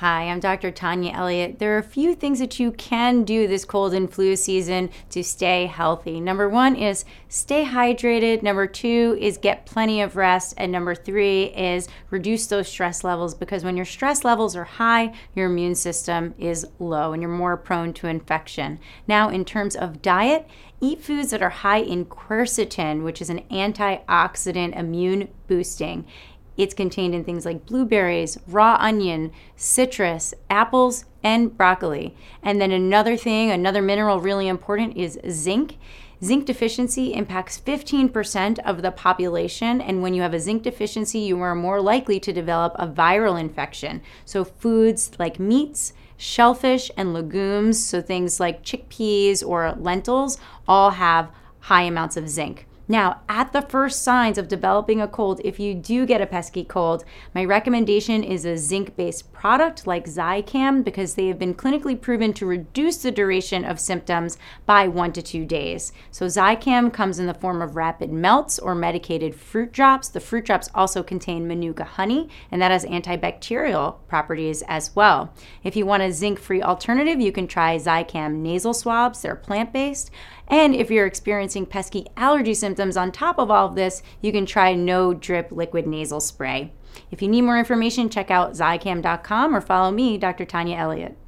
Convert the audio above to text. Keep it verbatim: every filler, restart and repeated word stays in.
Hi, I'm Doctor Tanya Elliott. There are a few things that you can do this cold and flu season to stay healthy. Number one is stay hydrated. Number two is get plenty of rest. And number three is reduce those stress levels, because when your stress levels are high, your immune system is low and you're more prone to infection. Now, in terms of diet, eat foods that are high in quercetin, which is an antioxidant immune boosting. It's contained in things like blueberries, raw onion, citrus, apples, and broccoli. And then another thing, another mineral really important is zinc. Zinc deficiency impacts fifteen percent of the population, and when you have a zinc deficiency, you are more likely to develop a viral infection. So foods like meats, shellfish, and legumes, so things like chickpeas or lentils, all have high amounts of zinc. Now, at the first signs of developing a cold, if you do get a pesky cold, my recommendation is a zinc-based product like Zicam, because they have been clinically proven to reduce the duration of symptoms by one to two days. So Zicam comes in the form of rapid melts or medicated fruit drops. The fruit drops also contain Manuka honey, and that has antibacterial properties as well. If you want a zinc-free alternative, you can try Zicam nasal swabs. They're plant-based. And if you're experiencing pesky allergy symptoms on top of all of this, you can try no drip liquid nasal spray. If you need more information, check out Zicam dot com or follow me, Doctor Tanya Elliott.